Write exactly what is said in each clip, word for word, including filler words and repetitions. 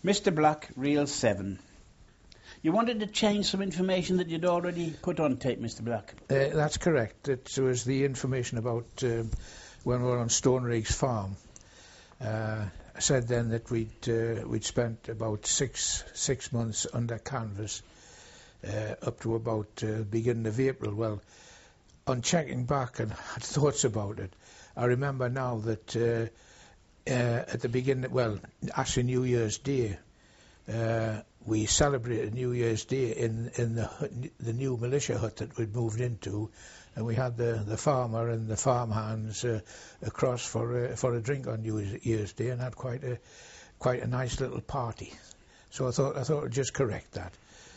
Mister Black, Reel seven. You wanted to change some information that you'd already put on tape, Mister Black. Uh, that's correct. It was the information about uh, when we were on Stone Riggs Farm. Uh, I said then that we'd uh, we'd spent about six six months under canvas uh, up to about uh, beginning of April. Well, on checking back and had thoughts about it, I remember now that uh, uh, at the beginning, well, actually New Year's Day, uh, we celebrated New Year's Day in in the hut, the new militia hut that we'd moved into, and we had the the farmer and the farmhands uh, across for uh, for a drink on New Year's Day, and had quite a quite a nice little party. So I thought I thought I'd just correct that.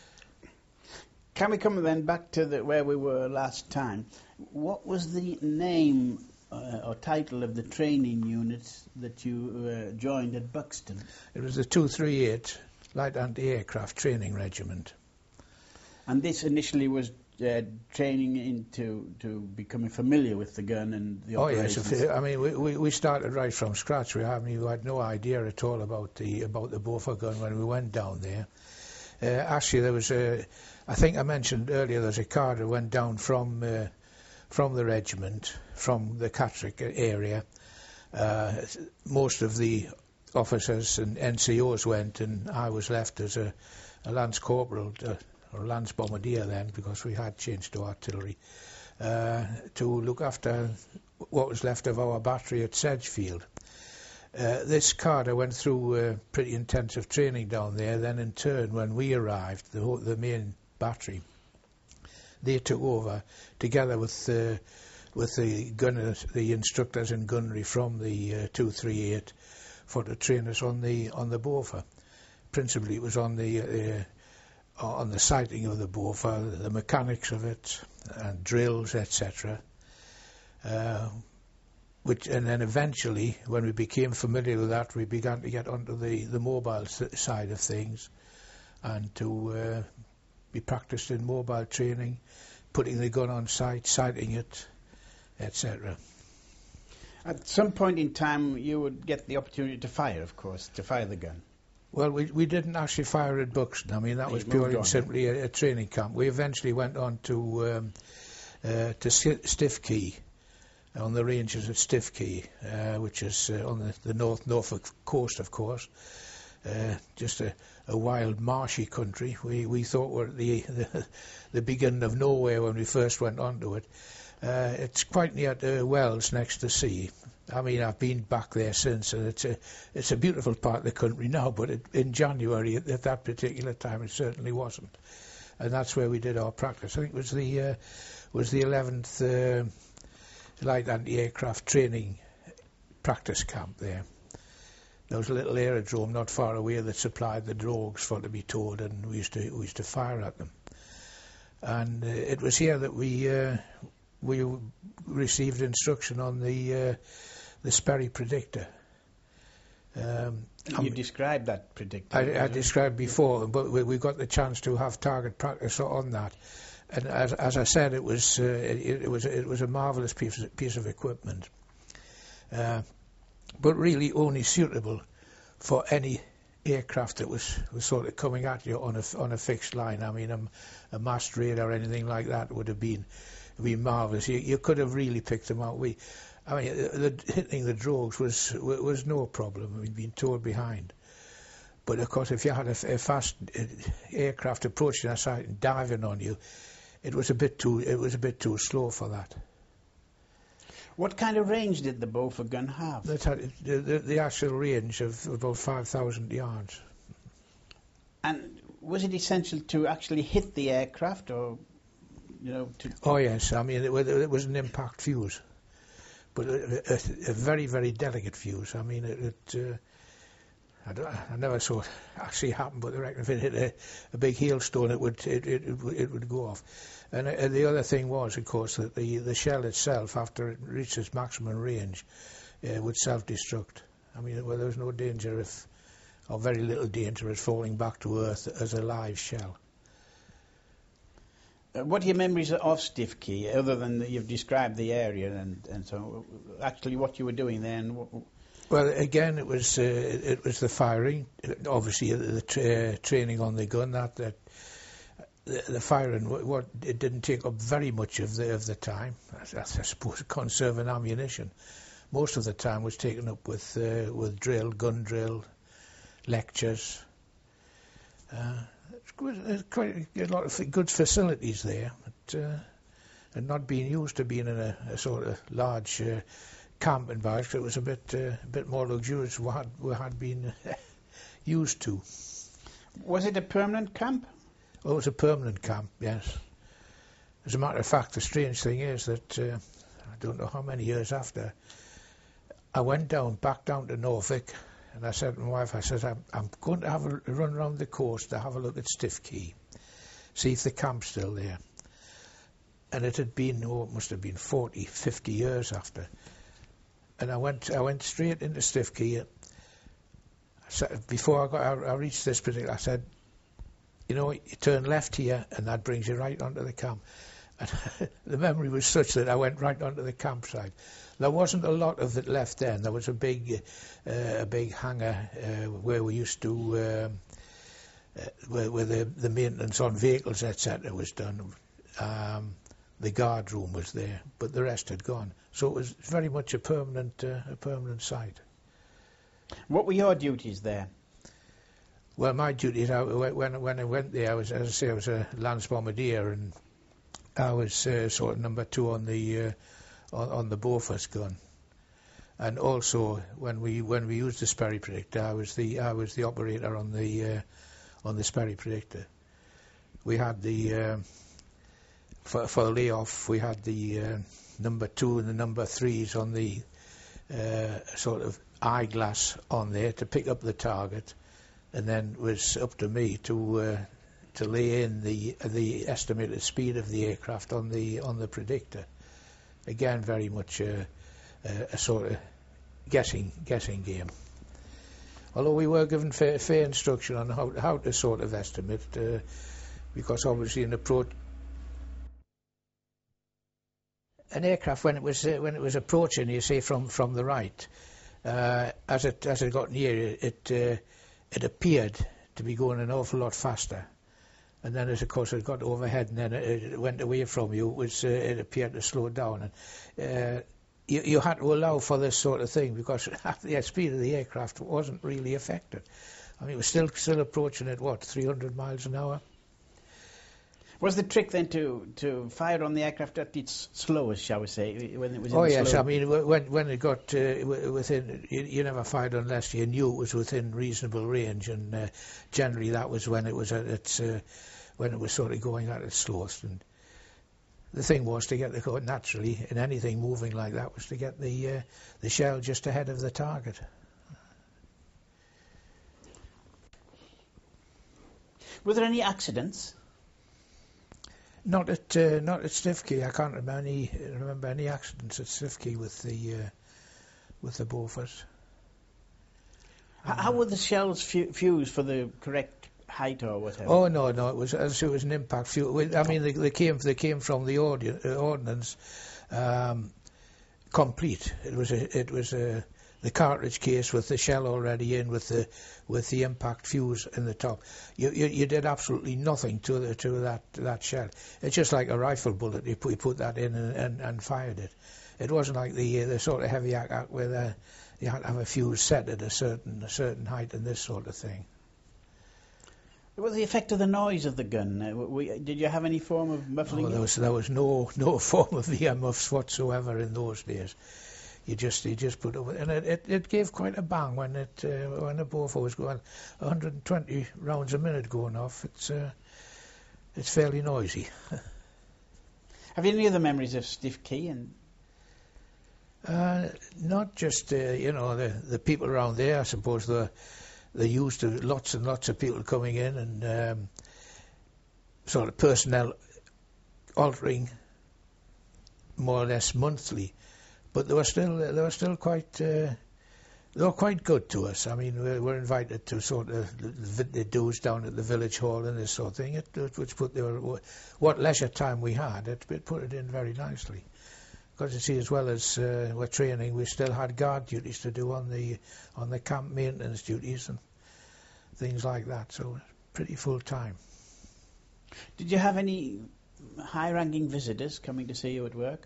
Can we come then back to the, where we were last time? What was the name uh, or title of the training unit that you uh, joined at Buxton? It was the two thirty-eight Light Anti-Aircraft Training Regiment. And this initially was uh, training into to becoming familiar with the gun and the operations? Oh yes, I mean we, we we started right from scratch. We I mean, we had no idea at all about the about the Bofor gun when we went down there. Uh, actually, there was a, I think I mentioned earlier, there's a car that went down from uh, from the regiment, from the Catterick area. Uh, most of the officers and N C Os went, and I was left as a, a Lance Corporal, uh, or Lance Bombardier then, because we had changed to artillery, uh, to look after what was left of our battery at Sedgefield. Uh, this cadre went through uh, pretty intensive training down there. Then in turn, when we arrived, the, the main battery, they took over together with uh, with the gunners, the instructors in gunnery from the uh, two thirty-eight, for to train us on the on the Bofor. Principally, it was on the uh, on the sighting of the Bofor, the mechanics of it, and drills, et cetera. Uh, Which, and then eventually, when we became familiar with that, we began to get onto the, the mobile side of things, and to uh, be practiced in mobile training, putting the gun on sight, sighting it, et cetera. At some point in time, you would get the opportunity to fire, of course, to fire the gun. Well, we we didn't actually fire at Buxton. I mean, that You was moved purely on. and simply a, a training camp. We eventually went on to um, uh, to Sti- Stiff Key, on the ranges at Stiff Key, uh, which is uh, on the, the North Norfolk coast, of course. Uh, just a, a wild, marshy country. We we thought we were at the, the the beginning of nowhere when we first went onto it. Uh, it's quite near to Wells, next to sea. I mean, I've been back there since, and it's a it's a beautiful part of the country now. But it, in January, at, at that particular time, it certainly wasn't. And that's where we did our practice. I think it was the uh, was the eleventh. Uh, Light Anti-Aircraft Training Practice Camp there. There was a little aerodrome not far away that supplied the drogues, for to be told, and we used to we used to fire at them. And uh, it was here that we uh, we received instruction on the uh, the Sperry Predictor. Um, you described that predictor. I, I described before, but we, we got the chance to have target practice on that. And as, as I said, it was uh, it, it was it was a marvelous piece of, piece of equipment, uh, but really only suitable for any aircraft that was, was sort of coming at you on a on a fixed line. I mean, a, a mast radar or anything like that would have been been marvelous. You, you could have really picked them out. We, I mean, the, the, hitting the drogues was was no problem. We'd been towed behind. But of course, if you had a, a fast aircraft approaching our site and diving on you, it was a bit too it was a bit too slow for that. What kind of range did the Bofor gun have? That had the, the, the actual range of about five thousand yards. And was it essential to actually hit the aircraft, or you know? To oh yes, I mean it, it was an impact fuse, but a, a, a very very delicate fuse. I mean it. it uh, I, don't, I never saw it actually happen, but I reckon if it hit a, a big hailstone, it would it, it, it, it would go off. And uh, the other thing was, of course, that the the shell itself, after it reached its maximum range, uh, would self-destruct. I mean, well, there was no danger if, or very little danger, of falling back to Earth as a live shell. Uh, what are your memories of Stiff Key, other than that you've described the area and and so actually what you were doing there? And what, Well, again, it was uh, it was the firing, obviously the tra- uh, training on the gun. That that the, the firing, what, what it didn't take up very much of the of the time. I, I suppose conserving ammunition. Most of the time was taken up with uh, with drill, gun drill, lectures. Uh, it's good, there's quite a lot of good facilities there, but uh, and not being used to being in a, a sort of large uh, camp environment. It was a bit uh, a bit more luxurious than we had, we had been used to. Was it a permanent camp? Oh, it was a permanent camp, yes. As a matter of fact, the strange thing is that uh, I don't know how many years after, I went down, back down to Norfolk, and I said to my wife, I said, I'm, I'm going to have a run around the coast to have a look at Stiff Key, see if the camp's still there. And it had been, oh, it must have been forty, fifty years after. And I went, I went straight into Stiff Key. I said, before I got, I, I reached this particular, I said, you know, you turn left here, and that brings you right onto the camp. And the memory was such that I went right onto the campsite. There wasn't a lot of it left then. There was a big, uh, a big hangar uh, where we used to, um, uh, where, where the, the maintenance on vehicles, et cetera, was done. Um, the guard room was there, but the rest had gone. So it was very much a permanent, uh, a permanent site. What were your duties there? Well, my duties, I, when when I went there, I was, as I say, I was a Lance Bombardier, and I was uh, sort of number two on the uh, on, on the Bofors gun. And also, when we when we used the Sperry Predictor, I was the I was the operator on the uh, on the Sperry Predictor. We had the uh, for for the layoff, we had the uh, number two and the number threes on the uh, sort of eyeglass on there to pick up the target, and then it was up to me to uh, to lay in the the estimated speed of the aircraft on the on the predictor. Again, very much a, a, a sort of guessing guessing game. Although we were given fair, fair instruction on how how to sort of estimate, uh, because obviously an approach. An aircraft, when it was uh, when it was approaching, you say from from the right, uh, as it as it got near, it uh, it appeared to be going an awful lot faster, and then as of course it got overhead and then it, it went away from you, it was uh, it appeared to slow down, and uh, you you had to allow for this sort of thing because the speed of the aircraft wasn't really affected. I mean, it was still still approaching at what three hundred miles an hour. Was the trick then to, to fire on the aircraft at its slowest, shall we say, when it was in Oh the yes, slow... I mean when when it got uh, within, you, you never fired unless you knew it was within reasonable range, and uh, generally that was when it was at its uh, when it was sort of going at its slowest. And the thing was to get the naturally in anything moving like that was to get the uh, the shell just ahead of the target. Were there any accidents? Not at uh, not at Stiff Key. I can't remember any remember any accidents at Stiff Key with the uh, with the Bofors. How, how were the shells fu- fused for the correct height or whatever? Oh no, no, it was as it was an impact fuse. I mean, they, they came they came from the ordi- uh, ordnance um, complete. It was a it was a the cartridge case with the shell already in, with the with the impact fuse in the top. You you, you did absolutely nothing to the, to that that shell. It's just like a rifle bullet. You put, you put that in and, and, and fired it. It wasn't like the the sort of heavy act where the, you had to have a fuse set at a certain a certain height and this sort of thing. What was the effect of the noise of the gun? Uh, we, did you have any form of muffling? Oh, there was there was no no form of earmuffs whatsoever in those days. You just you just put over, and it, it, it gave quite a bang when it uh, when the Bofors was going one hundred twenty rounds a minute going off. It's uh, it's fairly noisy. Have you any other memories of Stiff Key? And uh, not just uh, you know the the people around there. I suppose the they used to lots and lots of people coming in and um, sort of personnel altering more or less monthly. But they were still they were still quite uh, they were quite good to us. I mean, we were invited to sort of the dues down at the village hall and this sort of thing. It, it which put there what leisure time we had, it, it put it in very nicely. because you see, as well as uh, we're training, we still had guard duties to do on the on the camp maintenance duties and things like that. So pretty full time. Did you have any high-ranking visitors coming to see you at work?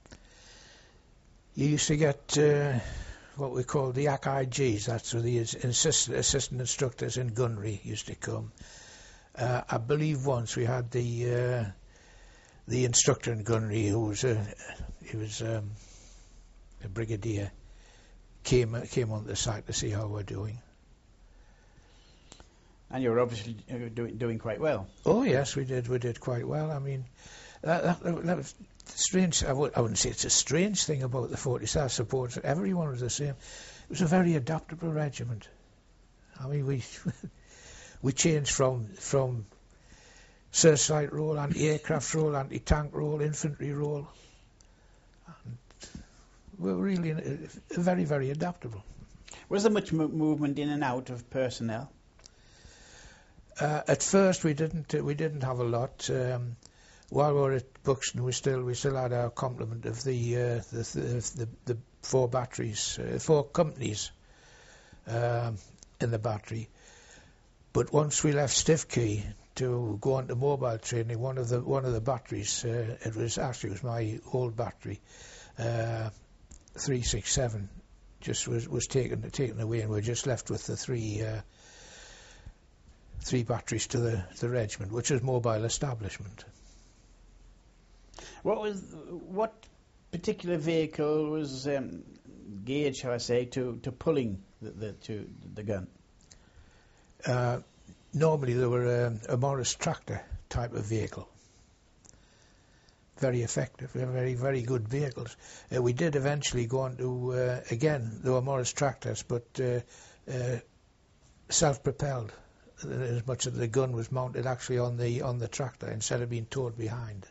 You used to get uh, what we call the A C I Gs. That's where the assistant, assistant instructors in gunnery used to come. Uh, I believe once we had the uh, the instructor in gunnery, who was a he was um, a brigadier, came uh, came on the site to see how we're doing. And you were obviously uh, doing doing quite well. Oh yes, we did. We did quite well. I mean, that, that, that was strange. I, w- I wouldn't say it's a strange thing about the forty-seven. I suppose everyone was the same. It was a very adaptable regiment. I mean, we we changed from from searchlight role, anti-aircraft role, anti-tank role, infantry role. And we're really uh, very, very adaptable. Was there much mo- movement in and out of personnel? Uh, at first, we didn't uh, we didn't have a lot. Um, while we were at Buxton, we still we still had our complement of the uh, the, the, the the four batteries, uh, four companies um, in the battery. But once we left Stiffkey to go on to mobile training, one of the one of the batteries, uh, it was actually it was my old battery, uh, three six seven, just was was taken taken away, and we're just left with the three. Uh, three batteries to the, the regiment, which is mobile establishment. What was what particular vehicle was um, geared, shall I say, to, to pulling the, the to the gun? Uh, normally they were um, a Morris tractor type of vehicle. Very effective, very very good vehicles. Uh, we did eventually go on to uh, again they were Morris tractors, but uh, uh, self-propelled. As much as the gun was mounted actually on the on the tractor instead of being towed behind.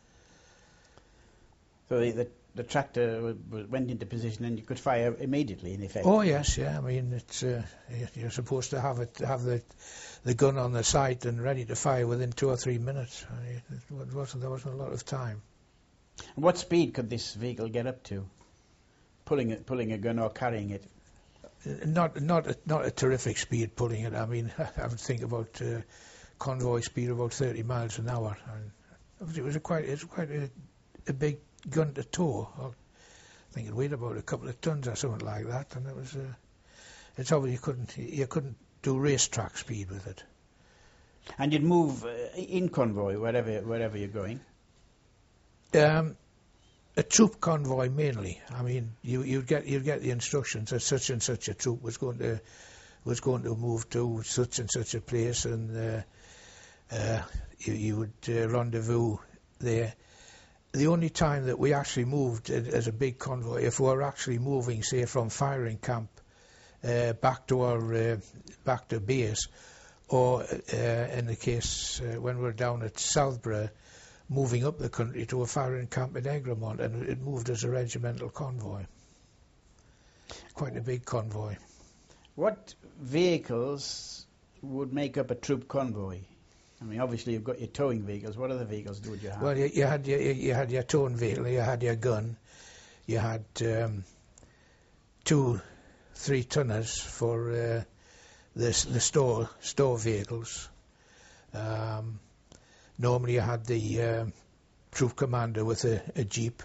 So the the, the tractor w- w- went into position and you could fire immediately, in effect. Oh yes, yeah. I mean, it's uh, you're supposed to have it have the the gun on the sight and ready to fire within two or three minutes. I mean, it wasn't there wasn't a lot of time. And what speed could this vehicle get up to? Pulling it, pulling a gun or carrying it? Not not a, not a terrific speed pulling it. I mean, I would think about uh, convoy speed of about thirty miles an hour. And it was a quite it's quite a, a big gun to tow. I think it weighed about a couple of tons or something like that. And it was uh, it's obvious you couldn't you couldn't do racetrack speed with it. And you'd move uh, in convoy wherever wherever you're going. Um, a troop convoy mainly. I mean, you you'd get you'd get the instructions that such and such a troop was going to was going to move to such and such a place, and uh, uh, you, you would uh, rendezvous there. The only time that we actually moved as a big convoy, if we were actually moving, say, from firing camp uh, back to our uh, back to base, or uh, in the case uh, when we were down at Southborough, moving up the country to a firing camp at Egremont, and it moved as a regimental convoy. Quite a big convoy. What vehicles would make up a troop convoy? I mean, obviously you've got your towing vehicles. What other vehicles would you have? Well, you, you had your you had your towing vehicle, you had your gun, you had um, two, three tonners for uh, the the store store vehicles. Um, Normally you had the uh, troop commander with a, a jeep.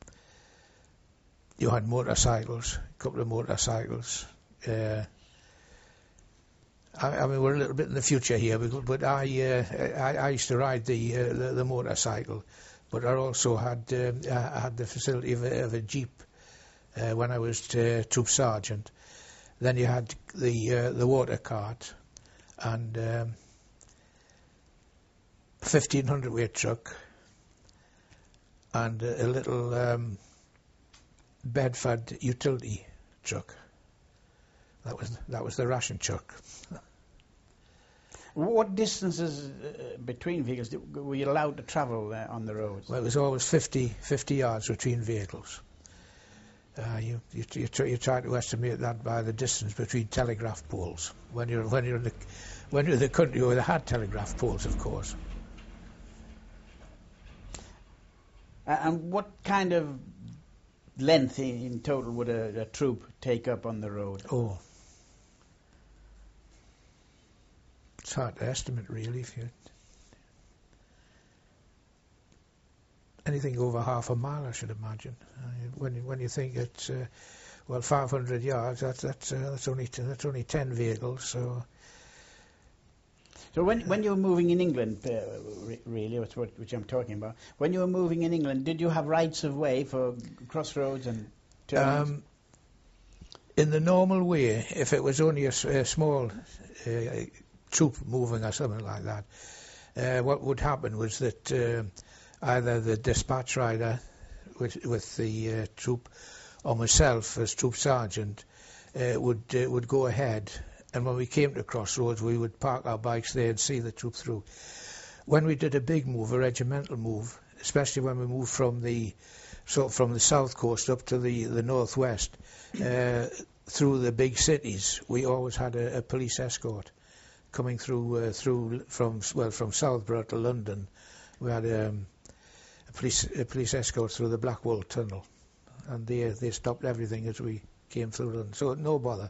You had motorcycles, a couple of motorcycles. Uh, I, I mean, we're a little bit in the future here, but I uh, I, I used to ride the, uh, the the motorcycle, but I also had um, I had the facility of a, of a jeep uh, when I was uh, troop sergeant. Then you had the uh, the water cart and. Um, fifteen hundred weight truck and a, a little um, Bedford utility truck. That was that was the ration truck. What distances uh, between vehicles do, were you allowed to travel uh, on the roads? Well, it was always fifty, fifty yards between vehicles. Uh, you you you try, you try to estimate that by the distance between telegraph poles. When you're when you're in the when you're in the country where they had telegraph poles, of course. Uh, and what kind of length in, in total would a, a troop take up on the road? Oh, it's hard to estimate, really. If you anything over half a mile, I should imagine. Uh, when you, when you think it's uh, well, five hundred yards, that's that's uh, that's only t- that's only ten vehicles. So, so when when you were moving in England, uh, re- really, that's what which I'm talking about. When you were moving in England, did you have rights of way for crossroads and turns? Um, in the normal way, if it was only a, s- a small uh, troop moving or something like that, uh, what would happen was that uh, either the dispatch rider with, with the uh, troop or myself as troop sergeant uh, would uh, would go ahead, and when we came to crossroads we would park our bikes there and see the troop through. When we did a big move, a regimental move, especially when we moved from the sort of from the south coast up to the, the northwest, uh, through the big cities, we always had a, a police escort coming through uh, through from well from Southborough to London. We had um, a police a police escort through the Blackwall Tunnel, and they they stopped everything as we came through London. So no bother.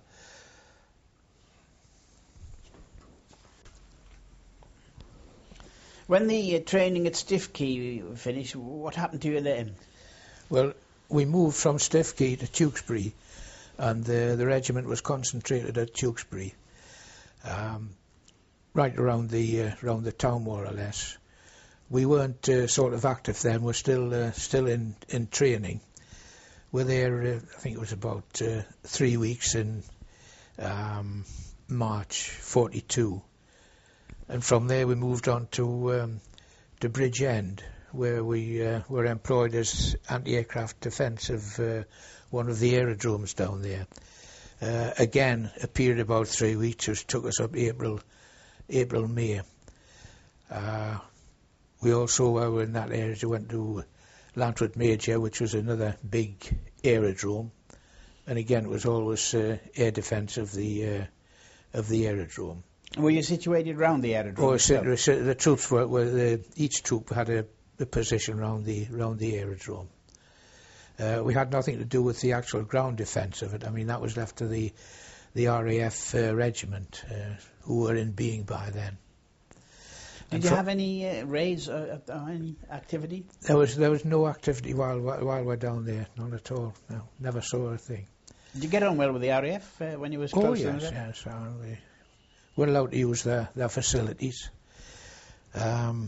When the uh, training at Stiffkey finished, what happened to you then? Well, we moved from Stiffkey to Tewkesbury, and the the regiment was concentrated at Tewkesbury, um, right around the uh, around the town more or less. We weren't uh, sort of active then. We're still uh, still in, in training. We're there. Uh, I think it was about uh, three weeks in um, March forty-two, and from there we moved on to um, to Bridgend, where we uh, were employed as anti-aircraft defence of uh, one of the aerodromes down there. Uh, again, a period of about three weeks, which took us up April, April, May. Uh, we also were in that area. We went to Lantwood Major, which was another big aerodrome, and again it was always uh, air defence of the uh, of the aerodrome. Were you situated around the aerodrome? Oh, so, so the troops were, were the, each troop had a, a position around the around the aerodrome. Uh, we had nothing to do with the actual ground defence of it. I mean, that was left to the the R A F uh, regiment, uh, who were in being by then. Did And you so have any uh, raids or, or any activity? There was there was no activity while while we're down there, none at all. No, never saw a thing. Did you get on well with the R A F uh, when you was close Oh to yes, them? yes. Uh, we were allowed to use their their facilities. Um,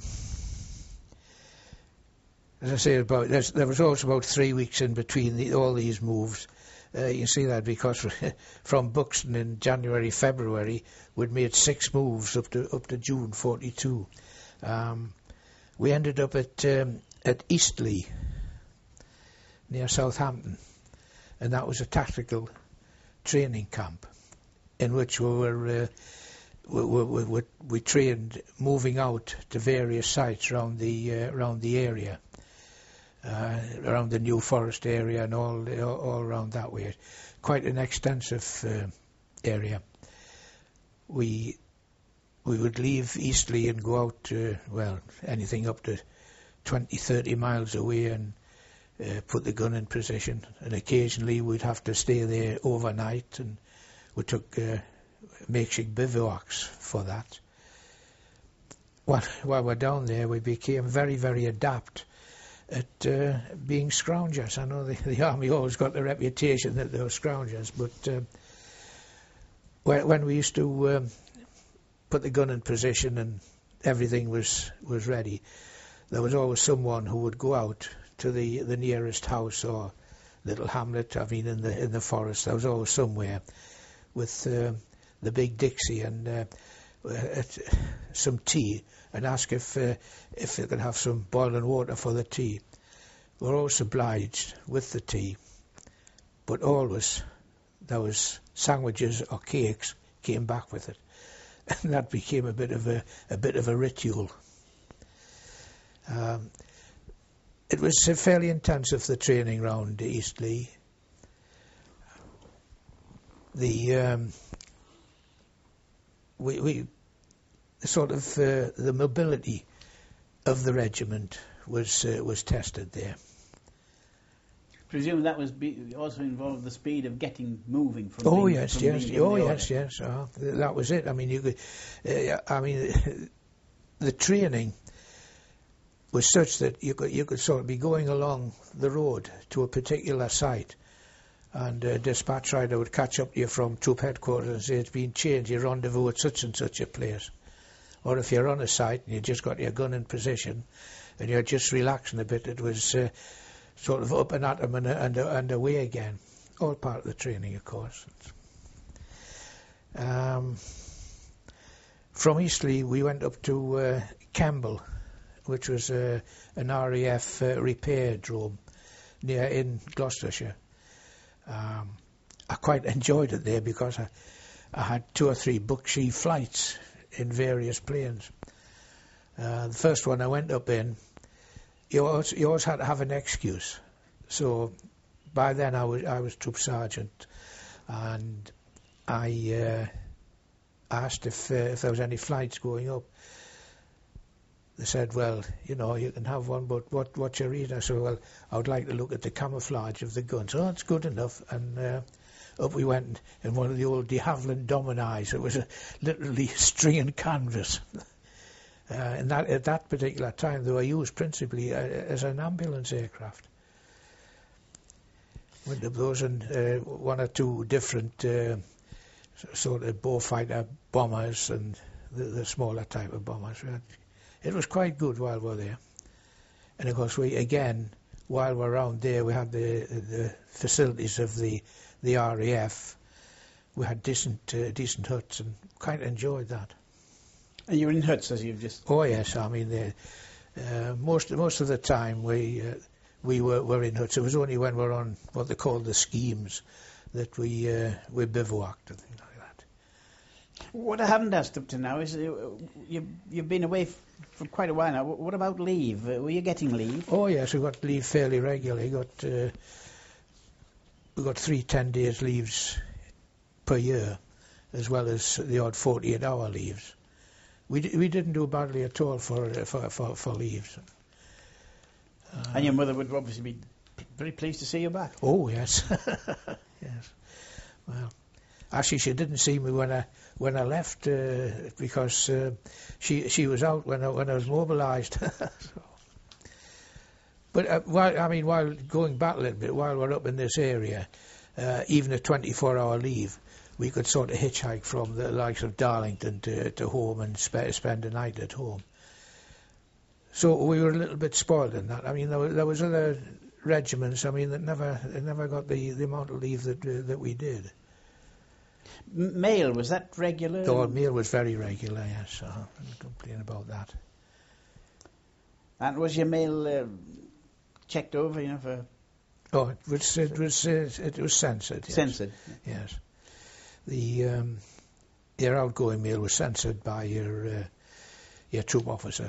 as I say, about there was also about three weeks in between the, all these moves. Uh, you can see that because from Buxton in January, February, we'd made six moves up to up to June forty-two. Um, we ended up at um, at Eastleigh, near Southampton, and that was a tactical training camp in which we were uh, we, we, we, we trained moving out to various sites around the uh, around the area. Uh, around the New Forest area and all, all all around that way, quite an extensive uh, area. We we would leave Eastleigh and go out to, well, anything up to twenty, thirty miles away and uh, put the gun in position. And occasionally we'd have to stay there overnight, and we took uh, makeshift bivouacs for that. While, while we're down there, we became very, very adept at uh, being scroungers. I know the, the army always got the reputation that they were scroungers, but uh, when, when we used to um, put the gun in position and everything was, was ready, there was always someone who would go out to the, the nearest house or little hamlet, I mean in the in the forest. There was always somewhere with uh, the big Dixie and uh, uh, some tea, and ask if uh, if they could have some boiling water for the tea. We were always obliged with the tea, but always there was sandwiches or cakes came back with it, and that became a bit of a a bit of a ritual. Um, it was uh, fairly intensive, the training round Eastleigh. The um, we we sort of uh, the mobility of the regiment was uh, was tested there. presume that was be also involved the speed of getting moving from. Oh being, yes, from yes, being in oh the yes, order. yes. Uh, th- that was it. I mean, you could. Uh, I mean, the training was such that you could you could sort of be going along the road to a particular site, and a dispatch rider would catch up to you from troop headquarters and say it's been changed. You rendezvous at such and such a place. Or if you're on a site and you just got your gun in position and you're just relaxing a bit, it was uh, sort of up and at 'em and, and, and away again. All part of the training, of course. Um, from Eastleigh, we went up to uh, Campbell, which was uh, an R A F uh, repair drome near in Gloucestershire. Um, I quite enjoyed it there because I, I had two or three Buckshee flights in various planes. Uh, the first one I went up in, you always, you always had to have an excuse. So by then I was I was troop sergeant, and I uh, asked if uh, if there was any flights going up. They said, well, you know, you can have one, but what what's your reason? I said, well, I would like to look at the camouflage of the gun. So that's good enough, and. Uh, Up we went in one of the old de Havilland Dominis. It was a, literally string and canvas. Uh, and that, at that particular time, they were used principally uh, as an ambulance aircraft. Went up those and uh, one or two different uh, sort of Beaufighter bombers and the, the smaller type of bombers. It was quite good while we were there. And of course, we again, while we were around there, we had the the facilities of the the R A F. We had decent uh, decent huts and quite enjoyed that. And you were in huts, as you've just... Oh yes, I mean, the, uh, most most of the time we uh, we were, were in huts. It was only when we were on what they called the schemes that we uh, we bivouacked and things like that. What I haven't asked up to now is, uh, you, you've been away f- for quite a while now. What about leave? Uh, were you getting leave? Oh yes, we got leave fairly regularly. Got uh, we got three ten days leaves per year, as well as the odd forty-eight hour leaves. We d- we didn't do badly at all for uh, for, for for leaves. Uh, And your mother would obviously be p- very pleased to see you back. Oh yes, yes. Well, actually, she didn't see me when I when I left uh, because uh, she she was out when I when I was mobilised. So. But uh, while I mean, while going back a little bit, while we're up in this area, uh, even a twenty-four hour leave, we could sort of hitchhike from the likes of Darlington to to home and spe- spend a night at home. So we were a little bit spoiled in that. I mean, there was, there was other regiments, I mean, that never that never got the, the amount of leave that uh, that we did. M- mail, was that regular? The meal was very regular, yes. So I don't complain about that. And was your mail uh, checked over, you know, for... Oh, it was it was uh, it was censored. Yes. Censored? Yes. The um, your outgoing mail was censored by your uh, your troop officer.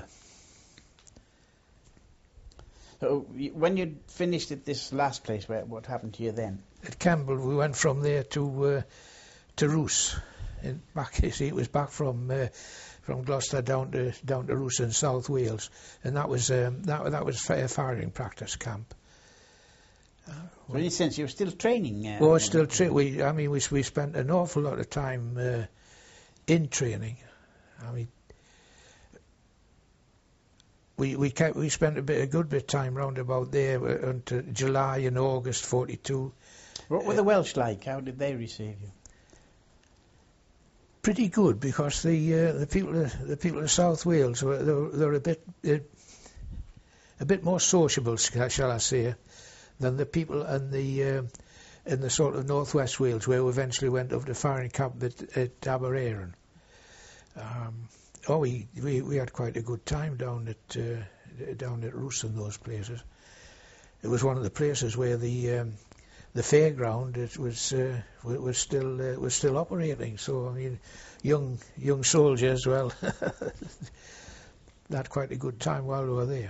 So y- when you finished at this last place, where, what happened to you then? At Campbell, we went from there to uh, to Roos. In back, you see, it was back from uh, from Gloucester down to down to Roos in South Wales, and that was um, that that was a firing practice camp. Uh, So in a sense, you were still training? Uh, oh, still tra- we. I mean, we we spent an awful lot of time uh, in training. I mean, we we kept, we spent a bit a good bit of time round about there uh, until July and August forty-two. What were the Welsh like? How did they receive you? Pretty good, because the uh, the people the people of South Wales were they're, they're a bit uh, a bit more sociable, shall I say, than the people in the uh, in the sort of northwest Wales, where we eventually went over to firing camp at, at Aberaeron. Um, oh, we, we we had quite a good time down at uh, down at Roos and those places. It was one of the places where the um, the fairground it was uh, was still uh, was still operating. So I mean, young young soldiers, well, they had quite a good time while we were there.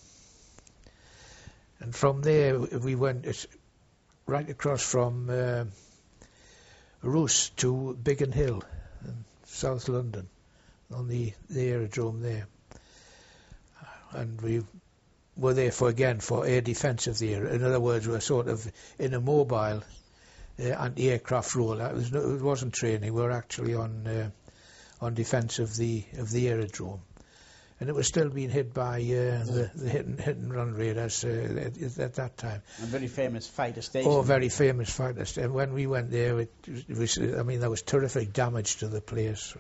And from there we went right across from uh, Roos to Biggin Hill in South London, on the, the aerodrome there. And we were there for, again, for air defence of the area. In other words, we were sort of in a mobile uh, anti-aircraft role. That was no, it wasn't training. We were actually on uh, on defence of the of the aerodrome, and it was still being hit by uh, the, the hit and, hit and run raiders uh, at, at that time. A very famous fighter station. Oh, very famous fighter station. And when we went there, it, it was, I mean, there was terrific damage to the place.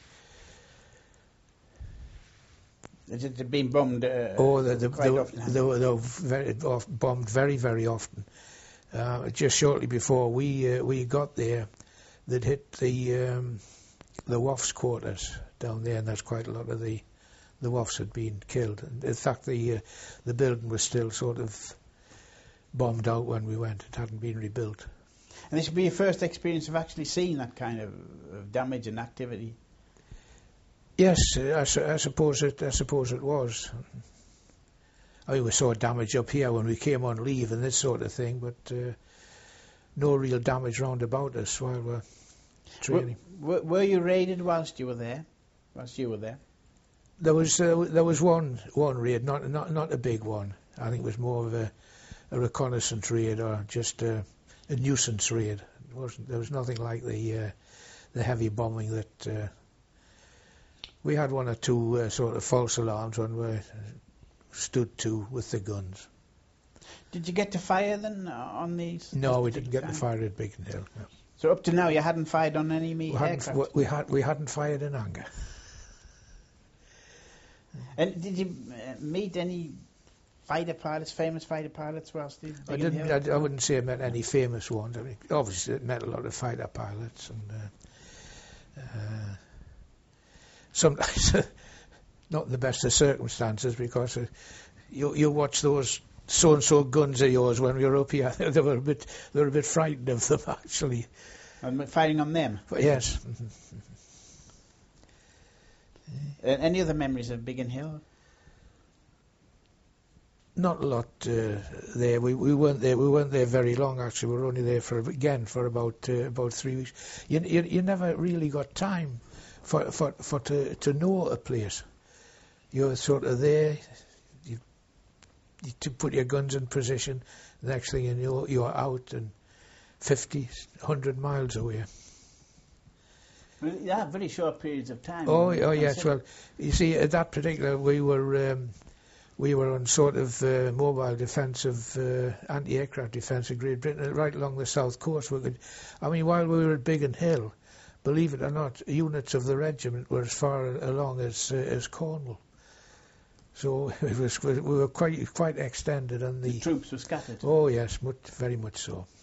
Has it been bombed uh, oh, the, the, quite they, often? they were, they were very, off, bombed very, very often. Uh, just shortly before we uh, we got there, they'd hit the um, the W A F's quarters down there, and there's quite a lot of the the W A Fs had been killed. And in fact, the uh, the building was still sort of bombed out when we went. It hadn't been rebuilt. And this would be your first experience of actually seeing that kind of, of damage and activity. Yes, I, su- I suppose it. I suppose it was. I mean, we saw damage up here when we came on leave and this sort of thing, but uh, no real damage round about us while we're training. Were, were you raided whilst you were there? Whilst you were there? There was uh, there was one one raid, not not not a big one. I think it was more of a, a reconnaissance raid or just a, a nuisance raid. It wasn't. There was nothing like the uh, the heavy bombing that. Uh, We had one or two uh, sort of false alarms when we stood to with the guns. Did you get to fire then uh, on these? No, we didn't get to fire at Biggin Hill. No. So up to now, you hadn't fired on any me We hadn't, aircraft? we, had, we hadn't fired in anger. And did you uh, meet any fighter pilots, famous fighter pilots whilst you I didn't. I, I wouldn't say I met any famous ones. I mean, obviously, I met a lot of fighter pilots, and uh, uh, sometimes not the best of circumstances because uh, you you watch those so and so guns of yours when we were up here. They were a bit they were a bit frightened of them actually. And firing on them? But yes. Uh, any other memories of Biggin Hill? Not a lot uh, there. We we weren't there. We weren't there very long. Actually, we were only there for again for about uh, about three weeks. You, you you never really got time for for for to to know a place. You're sort of there. You you to put your guns in position. The next thing you know, you're out and fifty, one hundred miles away. Well, yeah, very short periods of time. Oh, oh yes. Well, you see, at that particular, we were um, we were on sort of uh, mobile defence of uh, anti-aircraft defence of Great Britain, right along the south coast. We could, I mean, while we were at Biggin Hill, believe it or not, units of the regiment were as far along as uh, as Cornwall. So it was we were quite quite extended, and the, the troops were scattered. Oh yes, much, very much so.